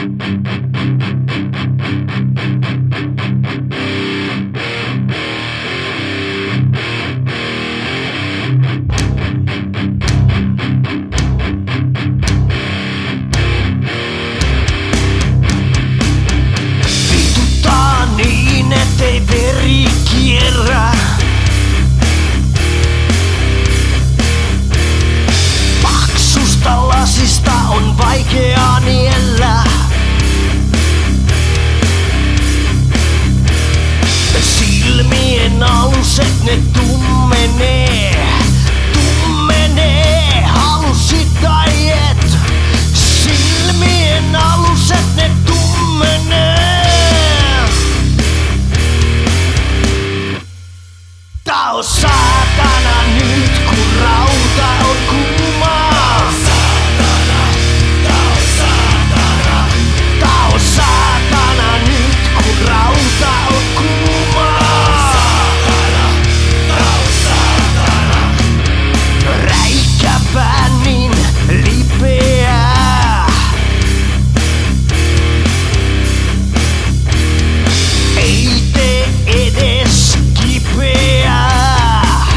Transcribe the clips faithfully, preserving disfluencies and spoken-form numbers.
Vituttaa niin, ettei veri kierrä. Paksusta lasista on vaikea niellä. Silmien aluset ne tummenee, tummenee, halusit tai et. Silmien aluset ne tummenee. Tää on saatana nyt kun rauta on kuumaa. Tää on saatana nyt kun rauta on kuumaa. Räikäpää niin lipeää. Ei tee edes kipeää.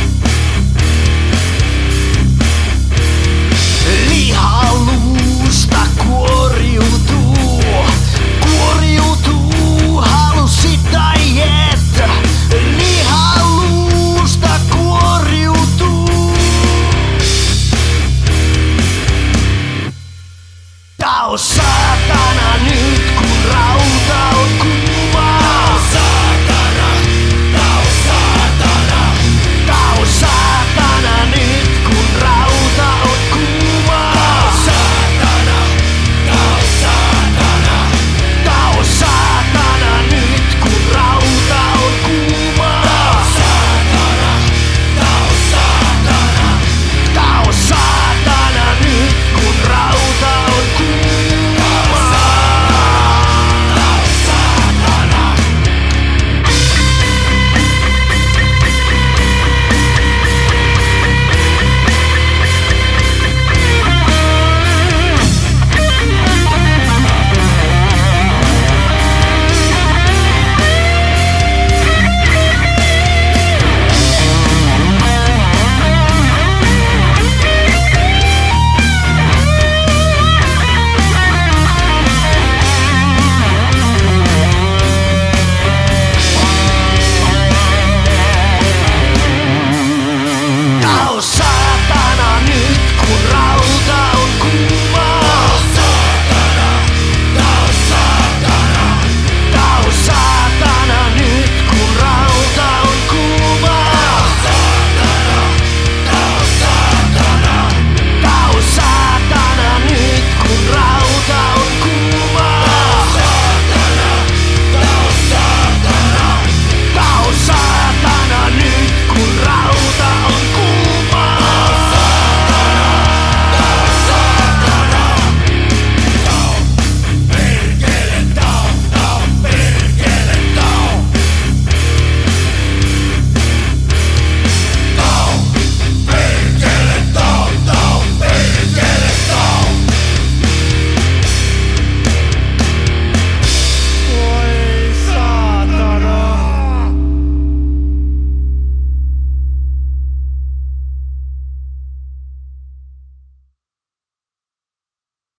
Lihaluusta kuoriutuu, kuoriutuu, halusit tai et. Lihaluusta kuoriutuu. Tää on saatana.